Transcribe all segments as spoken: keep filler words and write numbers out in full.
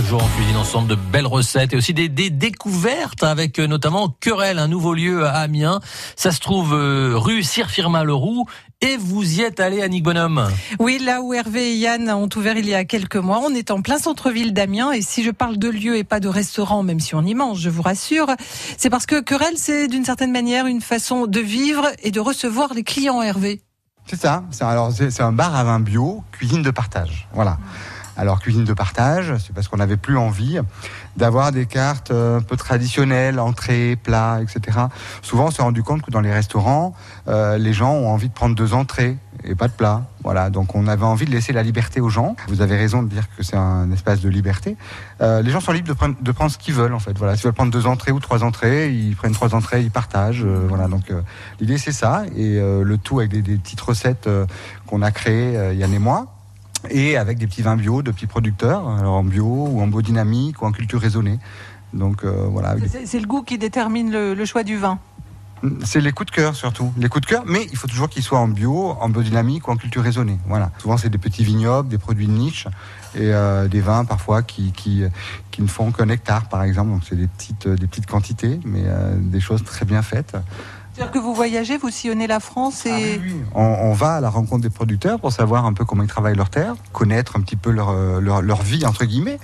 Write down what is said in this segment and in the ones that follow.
jour en cuisine ensemble de belles recettes et aussi des, des découvertes avec notamment Querelle, un nouveau lieu à Amiens. Ça se trouve euh, rue Sir Firmin Leroux. Et vous y êtes allé, Annick Bonhomme? Oui, là où Hervé et Yann ont ouvert il y a quelques mois. On est en plein centre-ville d'Amiens. Et si je parle de lieu et pas de restaurant, même si on y mange, je vous rassure, c'est parce que Querelle, c'est d'une certaine manière une façon de vivre et de recevoir les clients, Hervé. C'est ça. C'est, alors, c'est, c'est un bar à vin bio, cuisine de partage. Voilà. Alors, cuisine de partage, c'est parce qu'on n'avait plus envie d'avoir des cartes un peu traditionnelles, entrées, plats, et cetera. Souvent, on s'est rendu compte que dans les restaurants, euh, les gens ont envie de prendre deux entrées et pas de plats. Voilà, donc on avait envie de laisser la liberté aux gens. Vous avez raison de dire que c'est un espace de liberté. Euh, les gens sont libres de prendre, de prendre ce qu'ils veulent, en fait. Voilà, s'ils veulent prendre deux entrées ou trois entrées, ils prennent trois entrées, ils partagent. Euh, voilà, donc euh, l'idée c'est ça, et euh, le tout avec des, des petites recettes euh, qu'on a créées euh, Yann et moi. Et avec des petits vins bio de petits producteurs, alors en bio ou en biodynamique ou en culture raisonnée. Donc euh, voilà. C'est, c'est le goût qui détermine le, le choix du vin. C'est les coups de cœur surtout, les coups de cœur, mais il faut toujours qu'ils soient en bio, en biodynamique ou en culture raisonnée. Voilà. Souvent c'est des petits vignobles, des produits de niche et euh, des vins parfois qui, qui, qui ne font qu'un hectare par exemple. Donc c'est des petites, des petites quantités, mais euh, des choses très bien faites. C'est-à-dire que vous voyagez, vous sillonnez la France et... Ah oui, oui. On, on va à la rencontre des producteurs pour savoir un peu comment ils travaillent leur terre, connaître un petit peu leur, leur, leur vie, entre guillemets.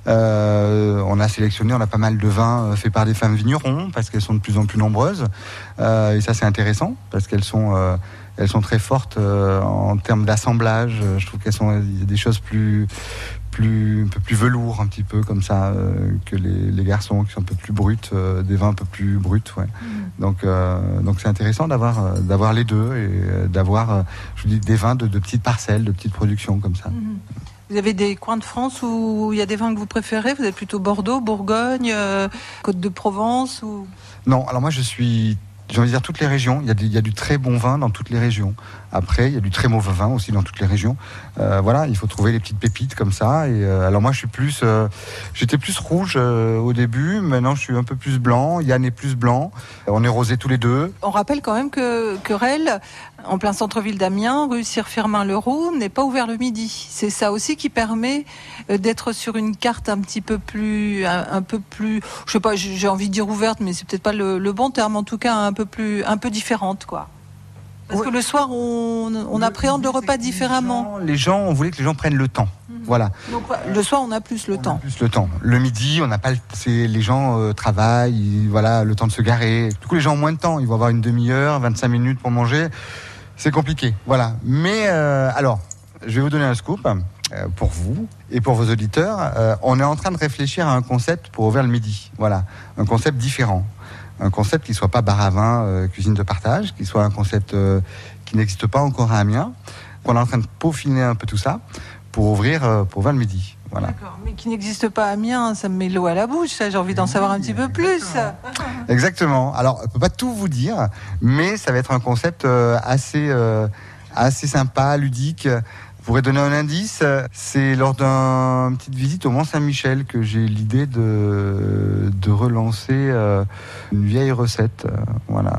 Euh, on a sélectionné, on a pas mal de vins faits par des femmes vignerons, parce qu'elles sont de plus en plus nombreuses. Euh, et ça, c'est intéressant, parce qu'elles sont... Euh, elles sont très fortes euh, en termes d'assemblage. Je trouve qu'elles sont il y a des choses plus, plus, un peu plus velours, un petit peu comme ça, euh, que les, les garçons qui sont un peu plus bruts, euh, des vins un peu plus bruts. Ouais. Mmh. Donc, euh, donc c'est intéressant d'avoir, euh, d'avoir les deux et euh, d'avoir, euh, je vous dis, des vins de, de petites parcelles, de petites productions comme ça. Mmh. Vous avez des coins de France où il y a des vins que vous préférez? Vous êtes plutôt Bordeaux, Bourgogne, euh, Côte-de-Provence ou... Non, alors moi je suis... J'ai envie de dire toutes les régions. Il y a, des, il y a du très bon vin dans toutes les régions. Après, il y a du très mauvais vin aussi dans toutes les régions. Euh, voilà, il faut trouver les petites pépites comme ça. Et euh, alors moi, je suis plus, euh, j'étais plus rouge euh, au début. Maintenant, je suis un peu plus blanc. Yann est plus blanc. On est rosés tous les deux. On rappelle quand même que Querelle, en plein centre-ville d'Amiens, rue Sir Firmin Leroux, n'est pas ouvert le midi. C'est ça aussi qui permet d'être sur une carte un petit peu plus, un, un peu plus, je sais pas, j'ai envie de dire ouverte, mais c'est peut-être pas le, le bon terme. En tout cas, un peu plus, un peu différente, quoi. Parce oui. que le soir, on, on le, appréhende le repas différemment. Les gens, les gens, on voulait que les gens prennent le temps. Mmh. Voilà. Donc, le soir, on a plus le on temps. A plus le temps. Le midi, on n'a pas. C'est, les gens euh, travaillent, ils, voilà, le temps de se garer. Du coup, les gens ont moins de temps. Ils vont avoir une demi-heure, vingt-cinq minutes pour manger. C'est compliqué. Voilà. Mais euh, alors, je vais vous donner un scoop euh, pour vous et pour vos auditeurs. Euh, on est en train de réfléchir à un concept pour ouvrir le midi. Voilà, un concept différent. Un concept qui ne soit pas bar à vin, euh, cuisine de partage, qui soit un concept euh, qui n'existe pas encore à Amiens. On est en train de peaufiner un peu tout ça pour ouvrir, euh, pour ouvrir le midi. Voilà. D'accord, mais qui n'existe pas à Amiens, ça me met l'eau à la bouche, ça, j'ai envie d'en savoir un petit peu plus. Exactement. Alors, on ne peut pas tout vous dire, mais ça va être un concept euh, assez, euh, assez sympa, ludique. Je pourrais donner un indice, c'est lors d'une petite visite au Mont-Saint-Michel que j'ai l'idée de, de relancer euh, une vieille recette. Euh, voilà.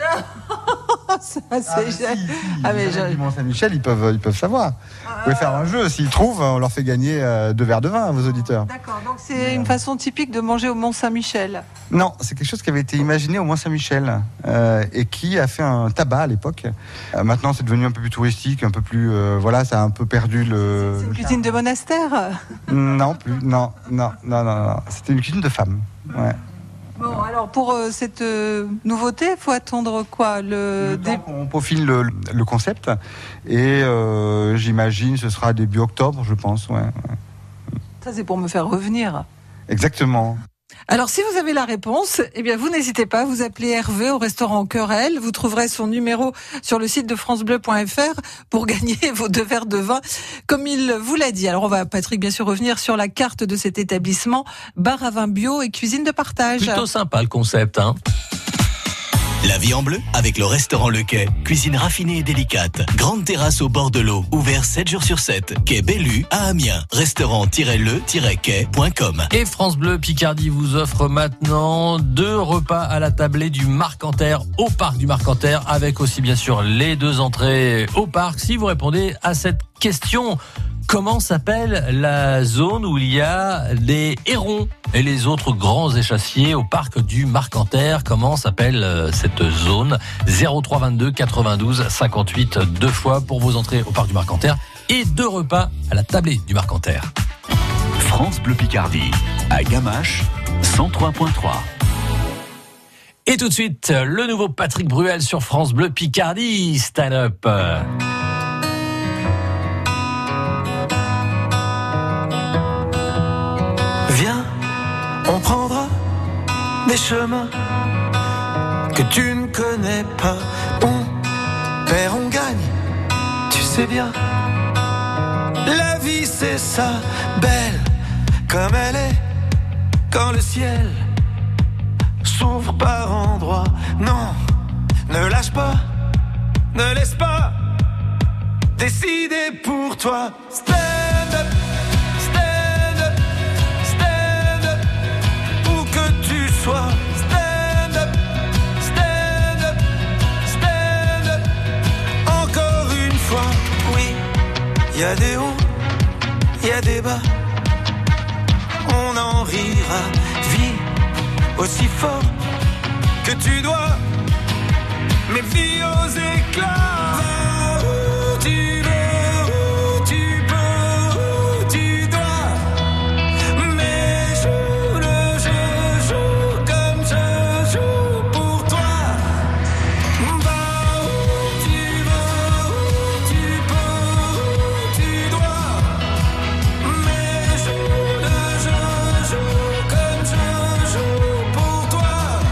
Ça, ah, c'est si, si, ah, mais les je... du Mont-Saint-Michel, ils peuvent, ils peuvent savoir. Ah, vous pouvez faire un jeu, s'ils trouvent, on leur fait gagner euh, deux verres de vin à vos auditeurs. D'accord, donc c'est ouais. une façon typique de manger au Mont-Saint-Michel. Non, c'est quelque chose qui avait été imaginé au Mont-Saint-Michel euh, et qui a fait un tabac à l'époque. Euh, maintenant, c'est devenu un peu plus touristique, un peu plus... Euh, voilà, ça a un peu perdu le... C'est une cuisine de monastère? Non, plus, non, non, non, non, non. C'était une cuisine de femme, ouais. Bon, alors pour euh, cette euh, nouveauté, il faut attendre quoi? Le, le dé... temps qu'on peaufine le, le concept et euh, j'imagine ce sera début octobre, je pense. Ouais, ouais. Ça, c'est pour me faire revenir. Exactement. Alors, si vous avez la réponse, eh bien, vous n'hésitez pas, vous appelez Hervé au restaurant Querelle. Vous trouverez son numéro sur le site de francebleu point f r pour gagner vos deux verres de vin, comme il vous l'a dit. Alors, on va, Patrick, bien sûr, revenir sur la carte de cet établissement, bar à vin bio et cuisine de partage. Plutôt sympa, le concept, hein. La vie en bleu avec le restaurant Le Quai. Cuisine raffinée et délicate. Grande terrasse au bord de l'eau. Ouvert sept jours sur sept. Quai Bellu à Amiens. restaurant tiret le tiret quai point com. Et France Bleu Picardie vous offre maintenant deux repas à la tablée du Marcanterre au parc du Marcanterre, avec aussi bien sûr les deux entrées au parc. Si vous répondez à cette question, comment s'appelle la zone où il y a les hérons et les autres grands échassiers au parc du Marcanterre? Comment s'appelle euh, cette zone? Zéro trois vingt-deux quatre-vingt-douze cinquante-huit, deux fois pour vos entrées au parc du Marcanterre et deux repas à la tablée du Marcanterre. France Bleu Picardie, à Gamache, cent trois virgule trois. Et tout de suite, le nouveau Patrick Bruel sur France Bleu Picardie, Stand Up. Viens, on prendra des chemins que tu ne connais pas. On perd, on gagne, tu sais bien. La vie c'est ça, belle comme elle est, quand le ciel s'ouvre par endroits. Non, ne lâche pas, ne laisse pas décider pour toi. Stand up, stand up, stand up, où que tu sois. Stand up, stand up, stand up, encore une fois. Oui, il y a des hauts, il y a des bas, on en rira. Vis aussi fort que tu dois, mais vis aux éclats. Va où tu veux, où tu peux, où tu dois, mais joue le jeu, joue comme je joue pour toi. Va où tu veux, où tu peux, où tu dois, mais joue le jeu, joue comme je joue pour toi.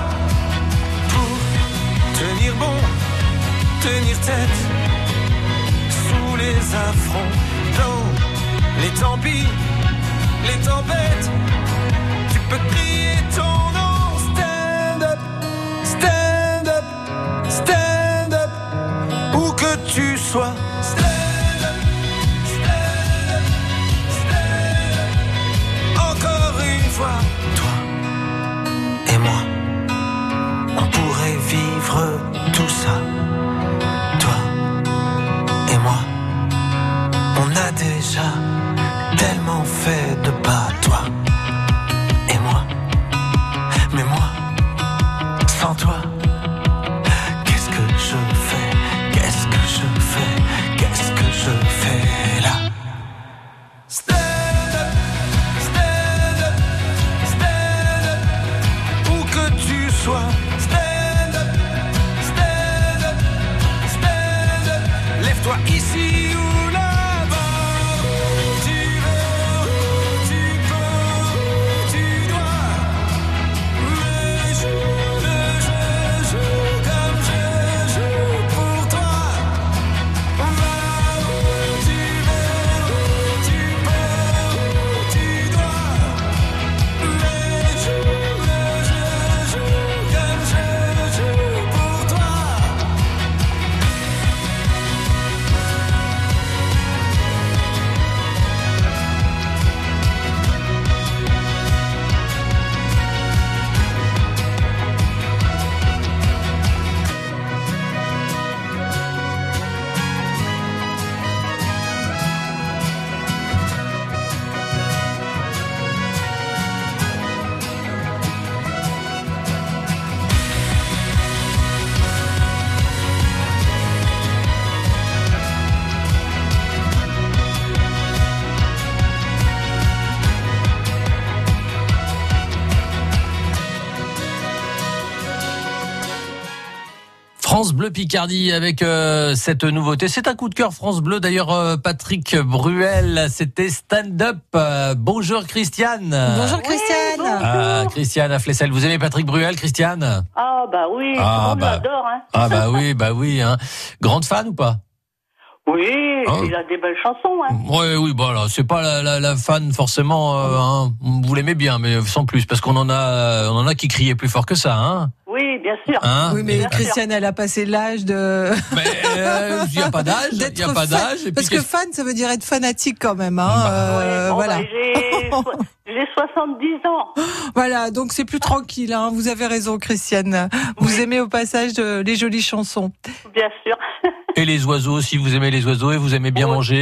Pour tenir bon, tenir tête sous les affronts, dans les tempis, les tempêtes, tu peux crier ton nom. Stand up, stand up, stand up, où que tu sois. Stand up, stand up, stand up, encore une fois. Toi et moi, on pourrait vivre tout ça. Toi et moi, on a déjà tellement fait de pas. Toi et moi, mais moi, sans toi, qu'est-ce que je fais? Qu'est-ce que je fais? Qu'est-ce que je fais là? Stand up, stand up, stand up, où que tu sois. Stand up, stand up, stand up, lève-toi ici ou là-bas. Où tu veux, où tu peux, où tu dois, mais joue le jeu, joue comme je joue pour toi. Va où tu veux, où tu peux, où tu dois, mais joue le jeu, joue comme je joue pour toi. France Bleu Picardie avec euh, cette nouveauté. C'est un coup de cœur France Bleu. D'ailleurs, euh, Patrick Bruel, c'était Stand Up. Euh, bonjour Christiane. Bonjour Christiane. Oui, Ah, Christiane à Flessel. Vous aimez Patrick Bruel, Christiane? Ah bah oui, Ah, tout le monde bah. l'adore. Hein. Ah bah oui, bah oui. Hein. Grande fan ou pas? Oui, Ah. il a des belles chansons. Hein. Oui, oui, bon, alors, c'est pas la, la, la fan forcément. Euh, hein. Vous l'aimez bien, mais sans plus, parce qu'on en a, on en a qui criaient plus fort que ça, hein. Oui, bien sûr. Hein? Oui, mais Bien Christiane, elle a passé l'âge de... Mais il n'y a pas d'âge, il d'être n'y a pas fan. d'âge. Et puis Parce que qu'est-ce- fan, ça veut dire être fanatique quand même. Hein. Bah, euh, Ouais, bon, voilà. bah, j'ai, so- j'ai soixante-dix ans. Voilà, donc c'est plus tranquille. Hein. Vous avez raison, Christiane. Vous Oui. aimez au passage euh, les jolies chansons. Bien sûr. Et les oiseaux, si vous aimez les oiseaux et vous aimez bien Oui. manger.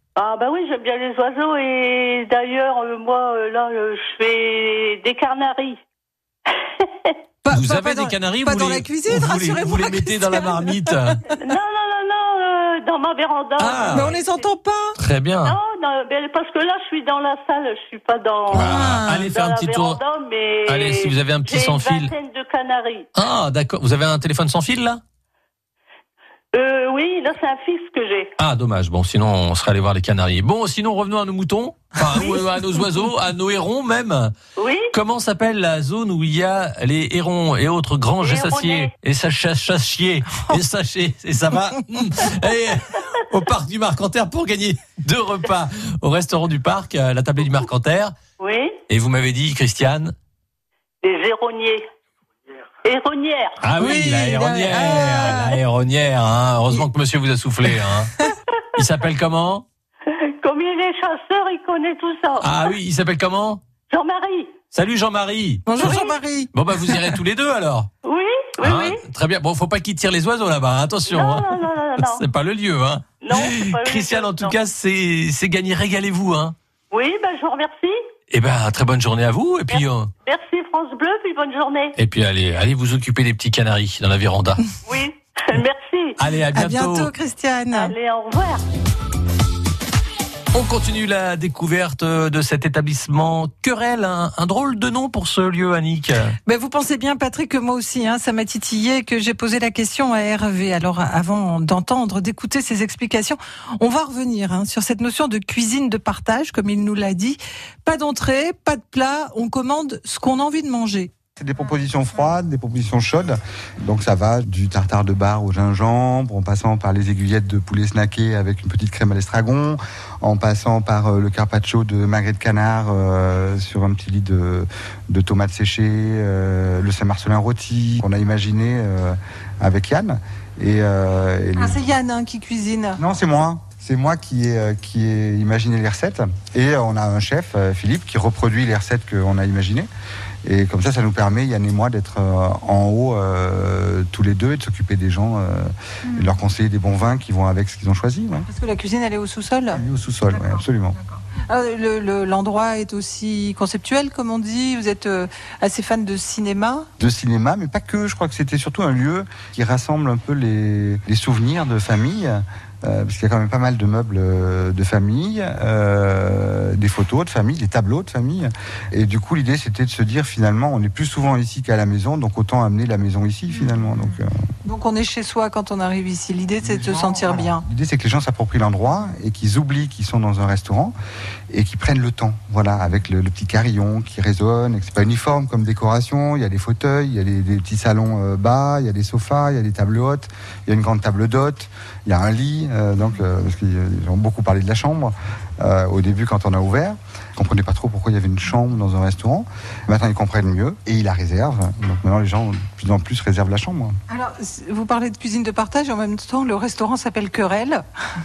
Ah bah oui, j'aime bien les oiseaux et d'ailleurs, euh, moi, euh, là, euh, je fais des canaris. Pas- Vous pas- avez pas des dans- canaris, pas vous dans les, la cuisine, vous les, rassurez-moi, vous les mettez dans la Christiane. marmite. Non, non, non, non, euh, dans ma véranda. Ah. Mais on les entend pas. Très bien. Non, non, mais parce que là, je suis dans la salle, je suis pas dans, Ah, Ah. allez dans faire un la petit tour. véranda, mais Allez, si vous avez un petit j'ai sans une fil. vingtaine de canaris. Ah, d'accord. Vous avez un téléphone sans fil, là? Euh, oui, là, c'est un fixe que j'ai. Ah, dommage. Bon, sinon, on serait allé voir les canaris. Bon, sinon, revenons à nos moutons. Enfin, ou à nos oiseaux, à nos hérons même. Oui, Comment s'appelle la zone où il y a les hérons et autres grands Les gésaciers héronnets. et ça chasse chassiers et sachets et ça va mm. Et au parc du Marcanterre pour gagner deux repas au restaurant du parc, à la tablée du Marcanterre. oui, Et vous m'avez dit, Christiane? des héroniers. Héronières. Ah oui, Oui, la héronnière, ah. la héronnière. Hein. Heureusement que monsieur vous a soufflé. Hein. Il s'appelle comment? Comme il est chasseur, il connaît tout ça. Ah oui, il s'appelle comment? Jean-Marie. Salut Jean-Marie. Bonjour Oui. Jean-Marie. Bon bah vous irez tous les deux alors. Oui, oui, Hein oui. Très bien. Bon, faut pas qu'ils tirent les oiseaux là-bas. Hein. Attention. Non, hein. non, non, non, non. C'est pas le lieu. Hein. Non, c'est pas le Christiane, lieu, en tout non. cas, c'est c'est gagné. Régalez-vous. Hein. Oui, ben, je vous remercie. Et ben très bonne journée à vous. Et puis euh, Merci France Bleu, puis bonne journée. et puis allez allez vous occuper des petits canaris dans la véranda. Oui, merci. Allez, à À bientôt. bientôt Christiane. Allez, au revoir. On continue la découverte de cet établissement Querelle, un, un drôle de nom pour ce lieu, Annick. Ben, vous pensez bien, Patrick, que moi aussi, hein, ça m'a titillé, que j'ai posé la question à Hervé. Alors, avant d'entendre, d'écouter ses explications, on va revenir hein, sur cette notion de cuisine de partage, comme il nous l'a dit. Pas d'entrée, pas de plat, on commande ce qu'on a envie de manger. C'est des propositions froides, des propositions chaudes. Donc ça va du tartare de bar au gingembre, en passant par les aiguillettes de poulet snacké avec une petite crème à l'estragon, en passant par euh, le carpaccio de magret de canard euh, sur un petit lit de, de tomates séchées, euh, le Saint-Marcelin rôti qu'on a imaginé euh, avec Yann. Et, euh, et les- Ah, c'est Yann hein, qui cuisine. Non, c'est moi. C'est moi qui ai, euh, qui ai imaginé les recettes. Et on a un chef, euh, Philippe, qui reproduit les recettes qu'on a imaginées. Et comme ça, ça nous permet, Yann et moi, d'être euh, en haut euh, tous les deux et de s'occuper des gens euh, Mm. et de leur conseiller des bons vins qui vont avec ce qu'ils ont choisi. Ouais. Parce que la cuisine, elle est au sous-sol. Et au sous-sol, ouais, absolument. Ah, le- le- L'endroit est aussi conceptuel, comme on dit. Vous êtes euh, assez fan de cinéma. De cinéma, mais pas que. Je crois que c'était surtout un lieu qui rassemble un peu les, les souvenirs de famille. Euh, parce qu'il y a quand même pas mal de meubles euh, de famille, euh, des photos de famille, des tableaux de famille. Et du coup, l'idée, c'était de se dire, finalement, on est plus souvent ici qu'à la maison, donc autant amener la maison ici, finalement. Donc, euh, Donc on est chez soi quand on arrive ici. L'idée, c'est de se les gens, sentir voilà. bien. L'idée, c'est que les gens s'approprient l'endroit et qu'ils oublient qu'ils sont dans un restaurant et qu'ils prennent le temps, voilà, avec le, le petit carillon qui résonne, et que c'est pas uniforme comme décoration. Il y a des fauteuils, il y a des, des petits salons euh, bas, il y a des sofas, il y a des tables hautes, il y a une grande table d'hôte, il y a un lit, euh, donc euh, parce qu'ils ont beaucoup parlé de la chambre euh, au début quand on a ouvert. Ils comprenaient pas trop pourquoi il y avait une chambre dans un restaurant. Maintenant, ils comprennent mieux et ils la réservent. Donc maintenant, les gens de plus en plus réservent la chambre. Alors, vous parlez de cuisine de partage, et en même temps, le restaurant s'appelle Querelle.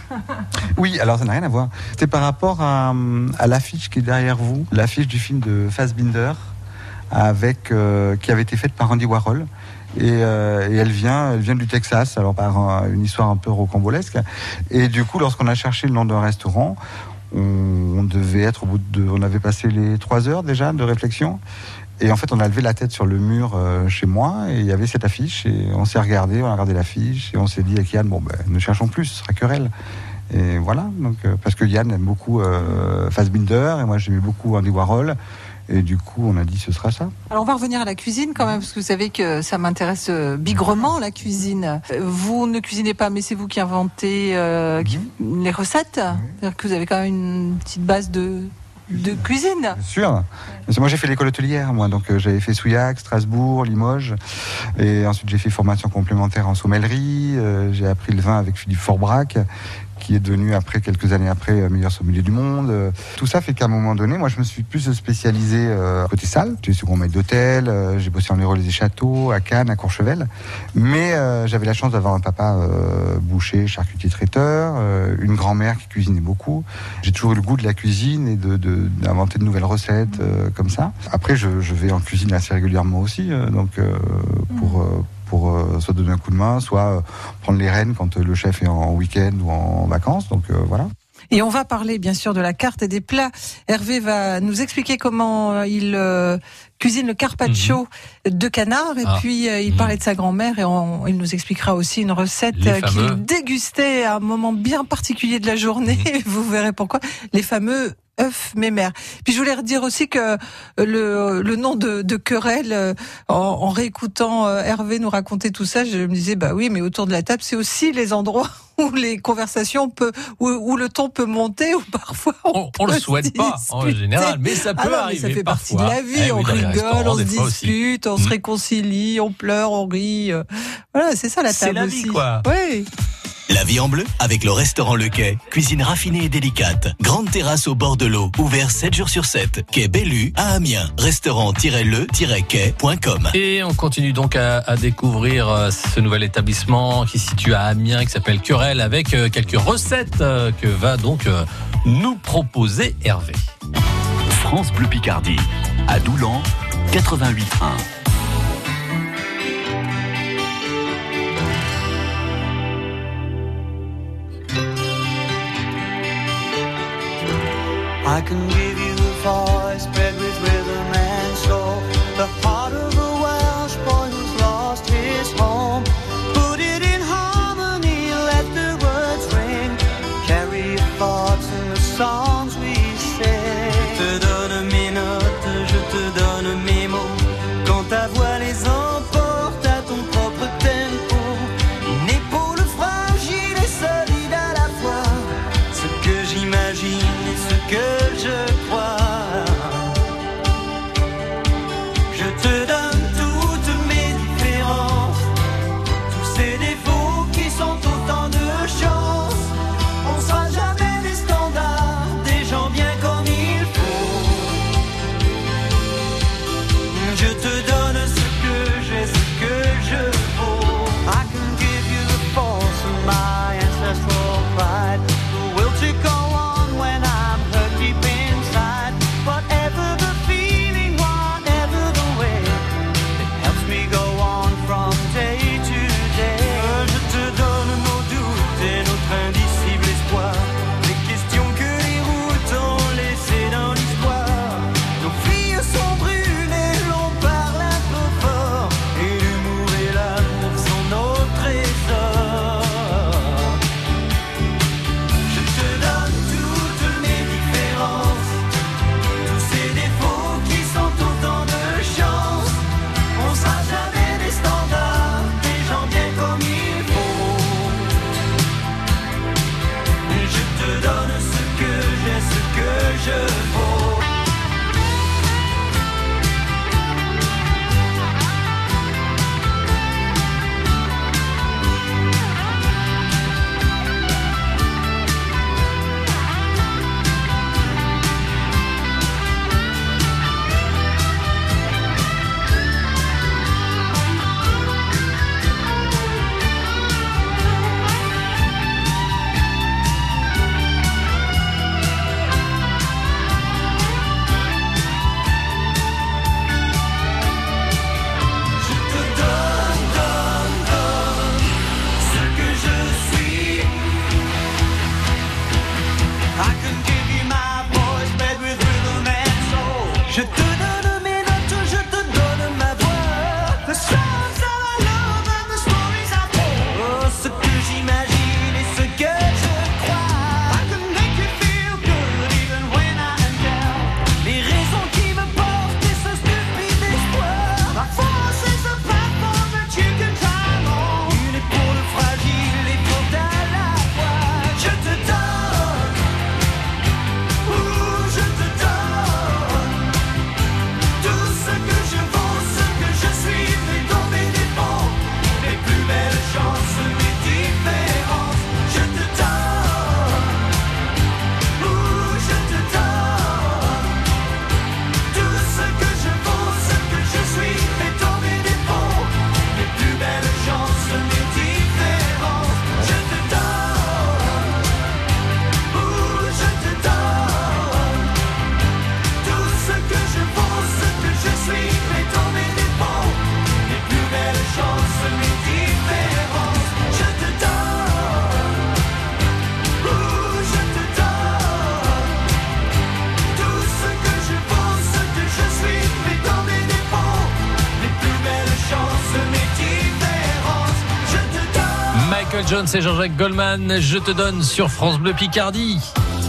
Oui, alors ça n'a rien à voir. C'était par rapport à, à l'affiche qui est derrière vous, l'affiche du film de Fassbinder, avec, euh, qui avait été faite par Andy Warhol. Et, euh, et elle vient, elle vient du Texas, alors par un- une histoire un peu rocambolesque. Et du coup, lorsqu'on a cherché le nom d'un restaurant, on, on devait être au bout de, on avait passé les trois heures déjà de réflexion. Et en fait, on a levé la tête sur le mur euh, chez moi et il y avait cette affiche. Et on s'est regardé, on a regardé l'affiche et on s'est dit avec Yann, bon ben, ne cherchons plus, ce sera Querelle. Et voilà, donc euh, parce que Yann aime beaucoup euh, Fassbinder et moi j'aimais beaucoup Andy Warhol. Et du coup, on a dit ce sera ça. Alors, on va revenir à la cuisine quand même, parce que vous savez que ça m'intéresse euh, bigrement, la cuisine. Euh, Vous ne cuisinez pas, mais c'est vous qui inventez euh, qui- les recettes. C'est-à-dire que vous avez quand même une petite base de, de cuisine. Bien sûr. Parce que moi, j'ai fait l'école hôtelière, moi. Donc, euh, j'avais fait Souillac, Strasbourg, Limoges. Et ensuite, j'ai fait formation complémentaire en sommellerie. Euh, j'ai appris le vin avec Philippe Forbrac, qui est devenu, après, quelques années après, euh, meilleur sommelier du monde. Euh, tout ça fait qu'à un moment donné, moi, je me suis plus spécialisé euh, côté salle. J'ai suis second maître d'hôtel, euh, j'ai bossé en Héroïse des Châteaux, à Cannes, à Courchevel. Mais euh, j'avais la chance d'avoir un papa euh, boucher, charcutier traiteur, euh, une grand-mère qui cuisinait beaucoup. J'ai toujours eu le goût de la cuisine et de, de, d'inventer de nouvelles recettes euh, comme ça. Après, je, je vais en cuisine assez régulièrement aussi, euh, donc euh, pour... Euh, pour euh, soit donner un coup de main, soit euh, prendre les rênes quand euh, le chef est en week-end ou en vacances. Donc euh, voilà. Et on va parler bien sûr de la carte et des plats. Hervé va nous expliquer comment il euh, cuisine le carpaccio mmh. de canard. Et ah. puis euh, il mmh. parlait de sa grand-mère et on, il nous expliquera aussi une recette euh, qu'il dégustait à un moment bien particulier de la journée. Mmh. Vous verrez pourquoi. Les fameux œufs mémères. Puis je voulais redire aussi que le, le nom de, de querelle, euh, en, en réécoutant euh, Hervé nous raconter tout ça, je me disais bah oui, mais autour de la table, c'est aussi les endroits où les conversations peut, où, où le ton peut monter, ou parfois on, on, on le souhaite pas en général, mais ça peut ah non, arriver. Mais ça fait parfois. partie de la vie. Eh on oui, rigole, on se dispute, on mmh. se réconcilie, on pleure, on rit. Voilà, c'est ça la table. C'est la aussi. vie, quoi. Oui. La vie en bleu avec le restaurant Le Quai. Cuisine raffinée et délicate. Grande terrasse au bord de l'eau. Ouvert sept jours sur sept. Quai Bellu à Amiens. Restaurant-le-quai point com. Et on continue donc à, à découvrir ce nouvel établissement qui se situe à Amiens, qui s'appelle Querelle, avec quelques recettes que va donc nous proposer Hervé. France Bleu Picardie. À Doulan, quatre-vingt-huit un. I can give you a voice bred with rhythm and soul, the heart of a Welsh boy who's lost his home. Put it in harmony, let the words ring, carry your thoughts in the songs we sing. Je te donne mes notes, je te donne mes mots, quand ta voix les emporte à ton propre tempo. Une épaule fragile et solide à la fois, ce que j'imagine et ce que je crois. Je te donne toutes mes différences, tous ces défauts qui sont autant de chance. On sera jamais des standards, des gens bien comme il faut. Je te donne ce que j'ai, ce que je vaux. I can give you the force of my ancestral pride, the will to go on when I'm hurt deep inside. Whatever the feeling, whatever the way, it helps me go on from day to day. Je te donne nos doutes et notre indicible espoir, les questions que les routes ont laissées dans l'histoire. Nos filles sont brûlées, l'on parle un peu fort, et l'humour et l'amour sont nos trésors. Je te donne toutes mes différences, tous ces défauts qui sont autant de chance. On sera jamais des standards, des gens bien comme il faut. Je te donne ce que j'ai, ce que je vaux. Je te donne, donne, donne ce que je suis. I can give you my voice bred with rhythm and soul. Je te donne mes notes, je te donne ma voix. The songs that I love and the stories I told. Oh, ce que j'imagine et ce que je crois. I can make you feel good even when I am down. Les raisons qui me portent et ce stupide espoir. La force is a platform that you can climb on. Une épaule fragile et forte à la fois. Je te donne, ouh, je te donne Michael Jones et Jean-Jacques Goldman, je te donne sur France Bleu Picardie.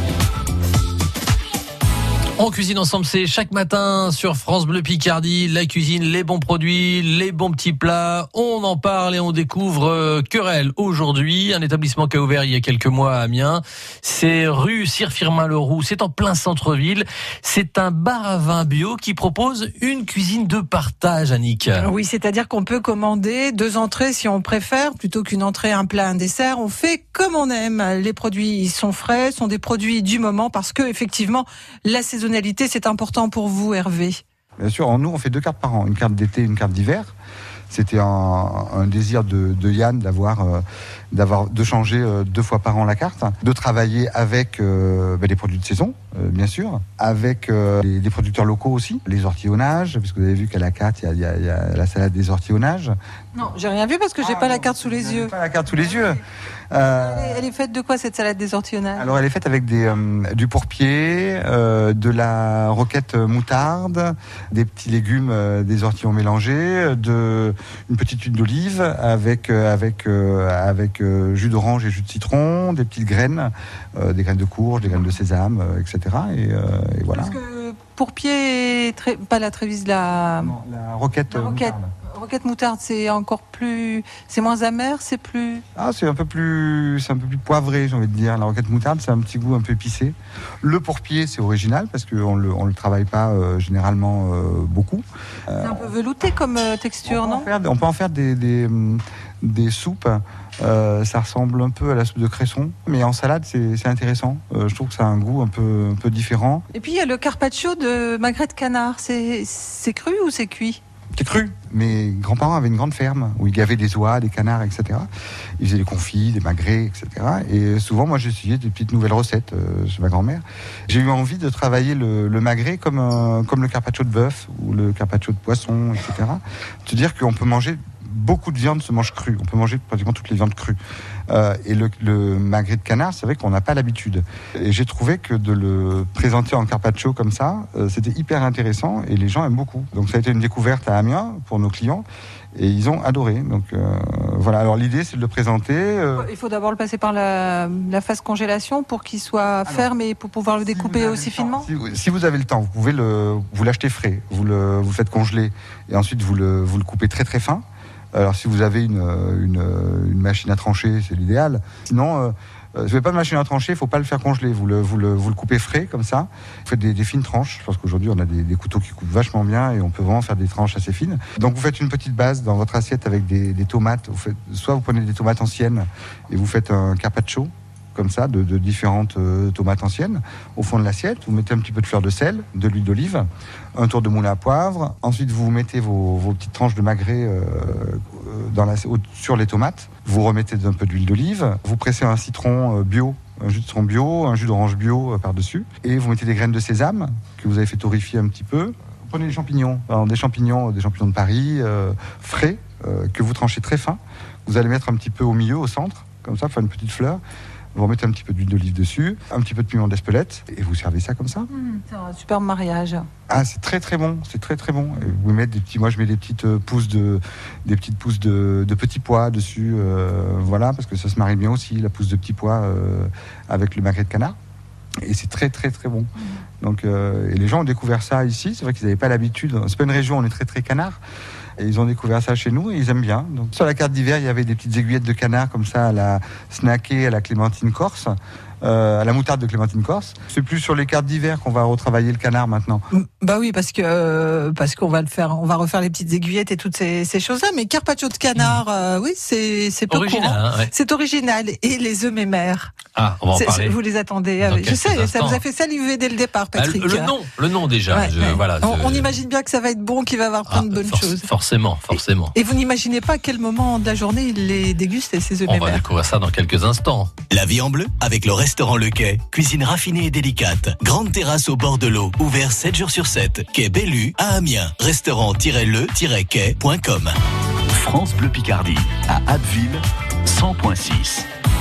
On cuisine ensemble, c'est chaque matin sur France Bleu Picardie. La cuisine, les bons produits, les bons petits plats. On en parle et on découvre euh, Querelle aujourd'hui, un établissement qui a ouvert il y a quelques mois à Amiens. C'est rue Sir Firmin-Leroux, c'est en plein centre-ville. C'est un bar à vin bio qui propose une cuisine de partage, Annick. Oui, c'est-à-dire qu'on peut commander deux entrées si on préfère, plutôt qu'une entrée, un plat, un dessert. On fait comme on aime. Les produits sont frais, sont des produits du moment parce que effectivement, la saisonnalité, c'est important pour vous, Hervé. Bien sûr, en nous, on fait deux cartes par an, une carte d'été, une carte d'hiver. C'était un, un désir de, de Yann d'avoir, euh, d'avoir, de changer euh, deux fois par an la carte, de travailler avec euh, bah, les produits de saison, euh, bien sûr, avec euh, les, les producteurs locaux aussi, les ortillonnages, puisque vous avez vu qu'à la carte, il y, y, y a la salade des ortillonnages. Non, j'ai rien vu parce que j'ai ah, pas non, la carte sous les yeux. Pas la carte sous les yeux. Euh, elle, est, elle est faite de quoi cette salade des ortillonnages? Alors elle est faite avec des, euh, du pourpier, euh, de la roquette moutarde, des petits légumes, euh, des ortillons mélangés, de une petite huile d'olive avec euh, avec euh, avec euh, jus d'orange et jus de citron, des petites graines, euh, des graines de courge, des graines de sésame, euh, et cetera. Et, euh, et voilà. Parce que pourpier, très, pas la trévise, la non, la roquette. La roquette. Moutarde. Roquette moutarde, c'est encore plus, c'est moins amer, c'est plus. Ah, c'est un peu plus, c'est un peu plus poivré, j'ai envie de dire. La roquette moutarde, c'est un petit goût un peu épicé. Le pourpier, c'est original parce qu'on le, on le travaille pas euh, généralement euh, beaucoup. Euh, c'est un peu velouté comme euh, texture, on non faire, On peut en faire des des, des soupes. Euh, ça ressemble un peu à la soupe de cresson, mais en salade, c'est, c'est intéressant. Euh, je trouve que ça a un goût un peu, un peu différent. Et puis il y a le carpaccio de magret de canard. C'est, c'est cru ou c'est cuit? C'est cru. Mes grands-parents avaient une grande ferme où il y avait des oies, des canards, et cetera. Ils faisaient des confits, des magrets, et cetera. Et souvent, moi, j'ai essayé des petites nouvelles recettes euh, chez ma grand-mère. J'ai eu envie de travailler le, le magret comme, euh, comme le carpaccio de bœuf ou le carpaccio de poisson, et cetera. C'est-à-dire qu'on peut manger... Beaucoup de viande se mange crue. On peut manger pratiquement toutes les viandes crues. Euh, et le, le magret de canard, c'est vrai qu'on n'a pas l'habitude. Et j'ai trouvé que de le présenter en carpaccio comme ça, euh, c'était hyper intéressant et les gens aiment beaucoup. Donc ça a été une découverte à Amiens pour nos clients et ils ont adoré. Donc euh, voilà. Alors l'idée, c'est de le présenter. Euh... Il faut d'abord le passer par la, la phase congélation pour qu'il soit Alors, ferme et pour pouvoir le découper si aussi finement. Si, si vous avez le temps, vous pouvez le, vous l'acheter frais. Vous le, vous le faites congeler et ensuite vous le, vous le coupez très très fin. Alors si vous avez une, une, une machine à trancher, c'est l'idéal. Sinon, euh, si vous n'avez pas de machine à trancher, il ne faut pas le faire congeler. Vous le, vous le, vous le coupez frais comme ça. Vous faites des, des fines tranches. Je pense qu'aujourd'hui, on a des, des couteaux qui coupent vachement bien et on peut vraiment faire des tranches assez fines. Donc vous faites une petite base dans votre assiette avec des, des tomates. Vous faites, soit vous prenez des tomates anciennes et vous faites un carpaccio comme ça, de, de différentes euh, tomates anciennes. Au fond de l'assiette, vous mettez un petit peu de fleur de sel, de l'huile d'olive, un tour de moulin à poivre. Ensuite, vous mettez vos, vos petites tranches de magret euh, dans la, sur les tomates. Vous remettez un peu d'huile d'olive. Vous pressez un citron bio, un jus de citron bio, un jus d'orange bio euh, par-dessus. Et vous mettez des graines de sésame que vous avez fait torréfier un petit peu. Vous prenez des champignons, alors des champignons, des champignons de Paris, euh, frais, euh, que vous tranchez très fin. Vous allez mettre un petit peu au milieu, au centre, comme ça, faire une petite fleur. Vous remettez un petit peu d'huile d'olive dessus, un petit peu de piment d'Espelette, et vous servez ça comme ça. Mmh, c'est un superbe mariage. Ah, c'est très très bon, c'est très très bon. Et vous mettez des petits, moi je mets des petites pousses de, des petites pousses de, de petits pois dessus, euh, voilà, parce que ça se marie bien aussi, la pousse de petits pois euh, avec le magret de canard. Et c'est très très très bon. Mmh. Donc, euh, et les gens ont découvert ça ici. C'est vrai qu'ils n'avaient pas l'habitude. C'est pas une région où on est très très canard. Et ils ont découvert ça chez nous et ils aiment bien. Donc, sur la carte d'hiver, il y avait des petites aiguillettes de canard comme ça à la snacké, à la clémentine corse, euh, à la moutarde de clémentine corse. C'est plus sur les cartes d'hiver qu'on va retravailler le canard maintenant. Bah oui, parce que euh, parce qu'on va le faire, on va refaire les petites aiguillettes et toutes ces, ces choses-là. Mais carpaccio de canard, mmh. euh, oui, c'est c'est peu original, courant. Hein, ouais. C'est original. Et les œufs mémères. Ah, on va en parler. Vous les attendez. Euh, je sais, instants. Ça vous a fait saliver dès le départ, Patrick. Ah, le nom, le nom déjà. Ouais, je, ouais. Voilà. On, je... on imagine bien que ça va être bon, qu'il va avoir plein ah, de bonnes for- choses. Forcément, forcément. Et, et vous n'imaginez pas à quel moment de la journée il les déguste ces œufs On mémères. va découvrir ça dans quelques instants. La vie en bleu avec le restaurant Le Quai. Cuisine raffinée et délicate. Grande terrasse au bord de l'eau. Ouvert sept jours sur sept. Quai Bellu à Amiens. Restaurant-le-quai point com. France Bleu Picardie à Abbeville cent point six.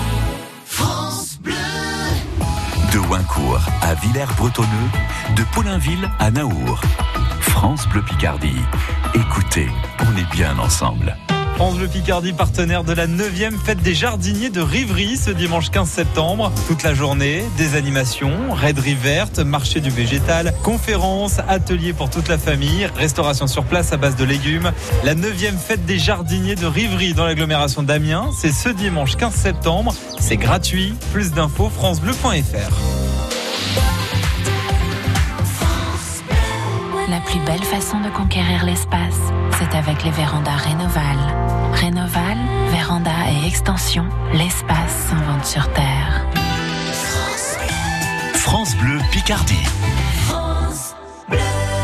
France Bleu. De Wincourt à Villers-Bretonneux, de Paulainville à Naour. France Bleu Picardie. Écoutez, on est bien ensemble. France Bleu Picardie, partenaire de la neuvième fête des jardiniers de Rivry ce dimanche quinze septembre. Toute la journée, des animations, raiderie verte, marché du végétal, conférences, ateliers pour toute la famille, restauration sur place à base de légumes. La neuvième fête des jardiniers de Rivry dans l'agglomération d'Amiens, c'est ce dimanche quinze septembre. C'est gratuit. Plus d'infos, francebleu point f r. La plus belle façon de conquérir l'espace, c'est avec les vérandas Rénoval. Rénoval, véranda et extension, l'espace s'invente sur Terre. France Bleu, France Bleu Picardie. France Bleu.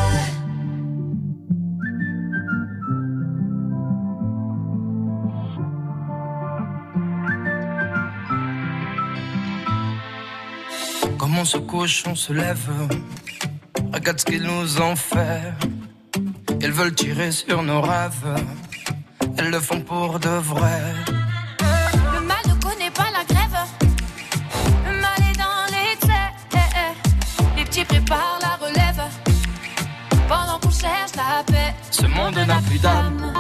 Comme on se couche, on se lève. Regarde ce qu'ils nous ont fait. Ils veulent tirer sur nos rêves. Elles le font pour de vrai. Le mal ne connaît pas la grève. Le mal est dans l'excès. Les petits préparent la relève. Pendant qu'on cherche la paix. Ce monde n'a plus d'âme.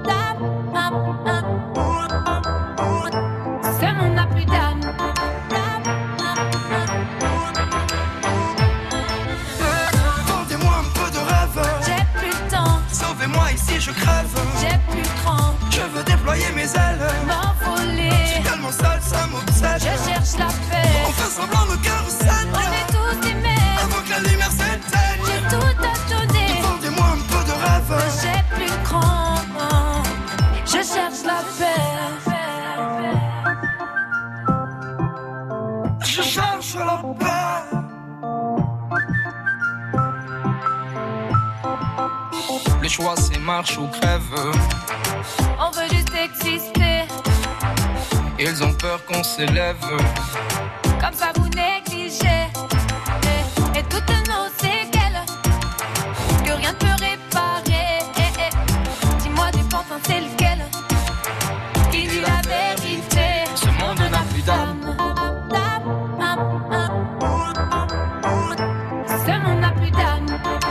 Ce monde n'a plus d'âme. Sauvez-moi ici, je crève. J'ai plus de cran. Je veux déployer mes ailes. M'envoler. Je suis tellement seul, ça m'obsède. Je cherche la paix. On fait semblant, nos cœurs saignent. On est tous aimés. Avant que la lumière s'éteigne. J'ai tout à donner. Vendez-moi un peu de rêve. J'ai plus de cran. Je cherche la paix. Je cherche la paix. Le choix c'est marche ou crève. On veut juste exister. Ils ont peur qu'on s'élève. Comme ça vous négligez. Et, et toutes nos séquelles que rien ne peut réparer. Et, et, dis-moi du pantin c'est lequel qui dit la vérité. Ce monde n'a plus d'âme. Ce monde n'a plus d'âme.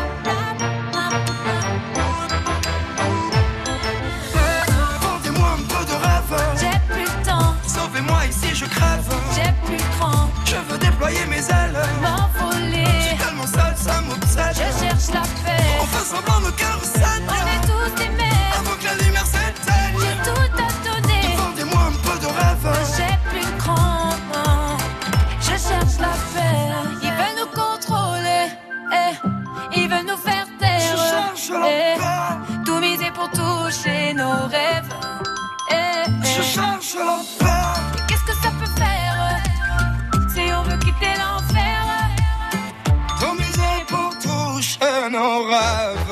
Sauvez-moi ici, je crève. J'ai plus de cran. Je veux déployer mes ailes. M'envoler. Je suis tellement seul, ça m'obsède. Je cherche la paix. On fait semblant, nos cœurs saignent. On est tous aimés. Avant que la lumière s'éteigne. J'ai tout à donner. Vendez-moi un peu de rêve. J'ai plus de cran. Je cherche la paix. Ils veulent nous contrôler. Eh. Ils veulent nous faire taire. Je cherche la eh. paix. Tout miser pour toucher nos rêves. Eh. Je cherche la paix. Qu'est-ce que ça peut faire si on veut quitter l'enfer? Tout miser pour toucher nos rêves.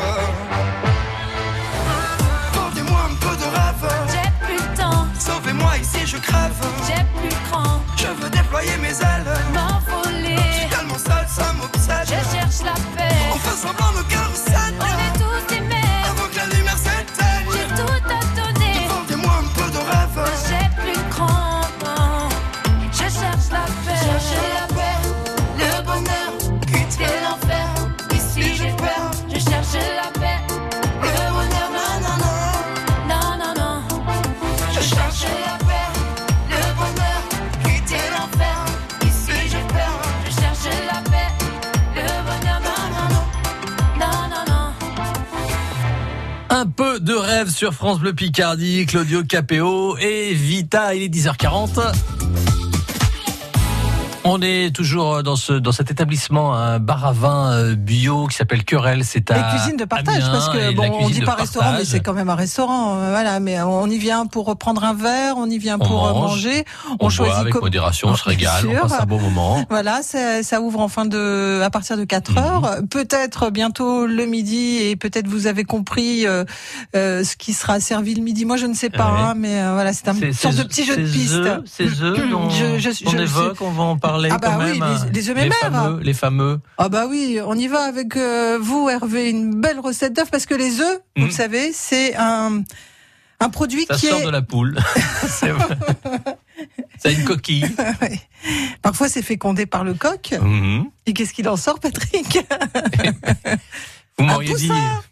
Vendez-moi un peu de rêve. J'ai plus de temps. Sauvez-moi ici, je crève. J'ai plus de cran. Je veux déployer mes ailes. M'envoler. Je suis tellement seul, ça m'obsède. Je cherche la paix. On fait semblant, nos cœurs saignent. On est tous aimés. Avant que la lumière s'éteigne. J'ai tout à donner. Vendez-moi un peu de rêve. J'ai plus de cran. Je cherche la paix. Chercher la paix, le bonheur, quitter l'enfer. Ici j'ai peur. Je cherche la paix. Le bonheur, non, non, non. Non, non, non. Je cherche la paix, le bonheur, quitter l'enfer. Ici j'ai peur. Je cherche la paix. Le bonheur, non, non, non. Non, non, non. Un peu de rêve sur France Bleu Picardie, Claudio Capéo et Vita, il est dix heures quarante. On est toujours dans ce dans cet établissement, un bar à vin bio qui s'appelle Querelle. C'est à et cuisine de partage, Amiens, parce que bon, on dit pas restaurant, mais c'est quand même un restaurant. Euh, voilà, mais on y vient pour prendre un verre, on y vient on pour mange, manger, on, on choisit boit avec comme... modération, on se régale, sûr. on passe un bon moment. Voilà, ça, ça ouvre en fin de à partir de quatre heures. Mm-hmm. Peut-être bientôt le midi, et peut-être vous avez compris euh, euh, ce qui sera servi le midi. Moi, je ne sais pas, ouais. hein, mais euh, voilà, c'est un c'est, sorte de petit jeu de piste. Ces œufs dont je, je, on je, évoque, je... on va en parler ah bah quand oui, même. Les, les œufs mémères. Les fameux, les fameux. Ah bah oui, on y va avec euh, vous, Hervé, une belle recette d'œufs, parce que les œufs, mmh. vous le savez, c'est un un produit ça qui sort est... de la poule. C'est vrai. C'est une coquille. Ouais. Parfois, c'est fécondé par le coq. Mmh. Et qu'est-ce qu'il en sort, Patrick? Vous m'auriez dit,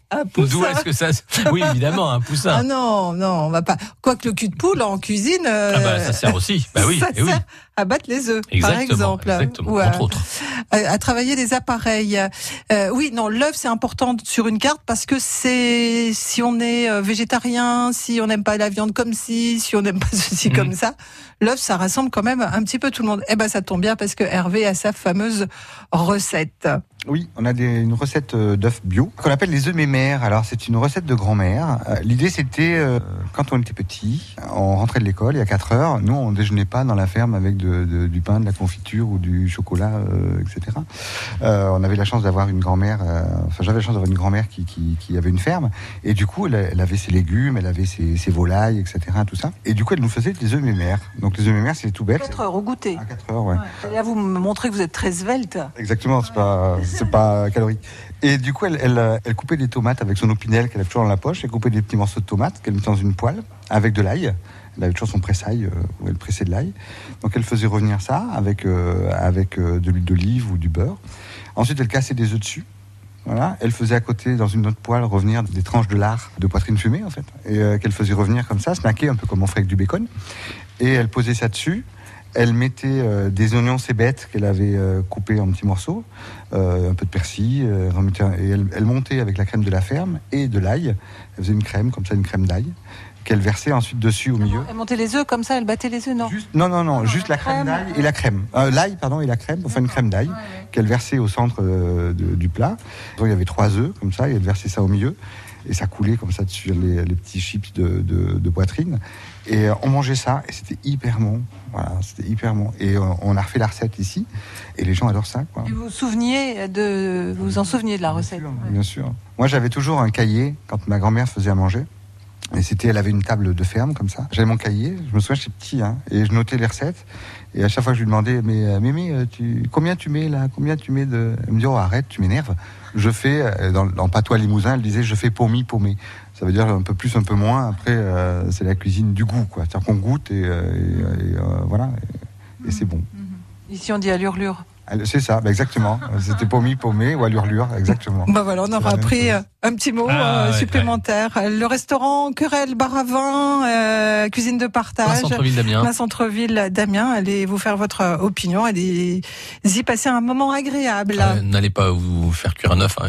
Un poussin. D'où est-ce que ça... Oui, évidemment, un poussin. Ah non, non, on va pas. Quoique le cul de poule en cuisine. Euh, ah bah, ça sert aussi. Bah oui, ça et oui. sert à battre les œufs, Exactement, par exemple. Exactement, ou à, entre autres. À, à travailler des appareils. Euh, oui, non, l'œuf, c'est important sur une carte parce que c'est, si on est végétarien, si on n'aime pas la viande comme ci, si on n'aime pas ceci mmh. comme ça, l'œuf, ça rassemble quand même un petit peu tout le monde. Eh ben, ça tombe bien parce que Hervé a sa fameuse recette. Oui, on a des, une recette d'œufs bio qu'on appelle les œufs mémères. Alors, c'est une recette de grand-mère. Euh, l'idée, c'était, euh, quand on était petit, on rentrait de l'école, il y a quatre heures. Nous, on déjeunait pas dans la ferme avec de, de, du pain, de la confiture ou du chocolat, euh, et cetera. Euh, on avait la chance d'avoir une grand-mère, euh, enfin, j'avais la chance d'avoir une grand-mère qui, qui, qui avait une ferme. Et du coup, elle, elle avait ses légumes, elle avait ses, ses volailles, et cetera, tout ça. Et du coup, elle nous faisait des œufs mémères. Donc, les œufs mémères, c'est tout bête. quatre heures au goûter. À quatre heures, ouais. ouais. Là, vous me montrez que vous êtes très svelte. Exactement, c'est pas, c'est pas calorique. Et du coup, elle, elle, elle coupait des tomates avec son opinel qu'elle a toujours dans la poche. Elle coupait des petits morceaux de tomates qu'elle mettait dans une poêle avec de l'ail. Elle avait toujours son pressail euh, où elle pressait de l'ail. Donc, elle faisait revenir ça avec, euh, avec euh, de l'huile d'olive ou du beurre. Ensuite, elle cassait des œufs dessus. Voilà. Elle faisait à côté, dans une autre poêle, revenir des tranches de lard de poitrine fumée, en fait. Et euh, qu'elle faisait revenir comme ça, snacker, un peu comme on ferait avec du bacon. Et elle posait ça dessus. Elle mettait euh, des oignons cébettes qu'elle avait euh, coupés en petits morceaux, euh, un peu de persil, euh, remettait, et elle, elle montait avec la crème de la ferme et de l'ail. Elle faisait une crème, comme ça, une crème d'ail, qu'elle versait ensuite dessus au milieu. Elle montait les œufs comme ça, elle battait les œufs, non juste, Non, non, non, non juste la crème, crème d'ail et la crème. Euh, l'ail, pardon, et la crème, pour faire une crème d'ail, ouais, ouais. qu'elle versait au centre euh, de, du plat. Donc, il y avait trois œufs, comme ça, et elle versait ça au milieu. Et ça coulait comme ça sur les, les petits chips de, de, de poitrine. Et on mangeait ça, et c'était hyper bon. Voilà, c'était hyper bon. Et on a refait la recette ici, et les gens adorent ça, quoi. Et vous vous souveniez de, vous vous en souveniez de la recette? Bien sûr, ouais. bien sûr. Moi, j'avais toujours un cahier quand ma grand-mère faisait à manger. Et c'était, elle avait une table de ferme comme ça. J'avais mon cahier, je me souviens, j'étais petit, hein, et je notais les recettes. Et à chaque fois, je lui demandais, mais Mémé, tu, combien tu mets là, combien tu mets de. Elle me dit, oh arrête, tu m'énerves. Je fais, dans, dans patois limousin, elle disait, je fais pommi, paumé. Ça veut dire un peu plus, un peu moins. Après, euh, c'est la cuisine du goût, quoi. C'est-à-dire qu'on goûte et, euh, et, et euh, voilà, et, et c'est bon. Ici, on dit à l'hurlure. C'est ça, bah exactement. C'était pommi, paumé ou à l'hurlure, exactement. Bah voilà, on aura appris un petit mot ah, euh, ouais, supplémentaire. Ouais. Le restaurant Querelle Bar à Vin, euh, cuisine de partage. Plein centre-ville d'Amiens. Plein centre-ville d'Amiens. Allez vous faire votre opinion, allez y passer un moment agréable. Euh, N'allez pas vous faire cuire un œuf. Hein.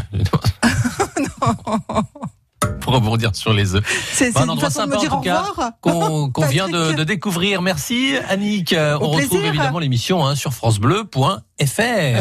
Non. Pour rebondir sur les œufs. C'est un endroit sympa en tout cas qu'on qu'on vient de, de découvrir. Merci Annick. Au On plaisir. retrouve évidemment l'émission hein, sur francebleu point fr.